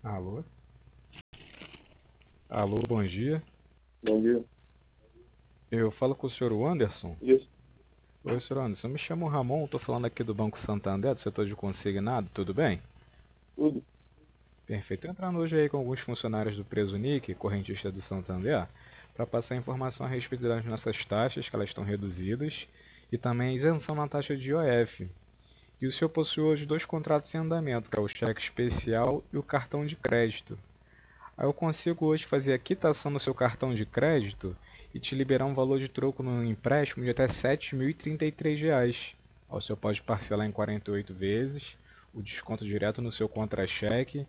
Alô? Alô, bom dia. Bom dia. Eu falo com o senhor Anderson. Isso, Oi, senhor Anderson. Eu me chamo Ramon, estou falando aqui do Banco Santander, do setor de consignado, tudo bem? tudo. Perfeito. Entrando hoje aí com alguns funcionários do Presunic, correntista do Santander, para passar informação a respeito das nossas taxas, que elas estão reduzidas, e também a isenção na taxa de IOF. E o senhor possui hoje dois contratos em andamento, que é o cheque especial e o cartão de crédito. Aí eu consigo hoje fazer a quitação no seu cartão de crédito e te liberar um valor de troco no empréstimo de até R$ 7.033. O senhor pode parcelar em 48 vezes, o desconto direto no seu contra-cheque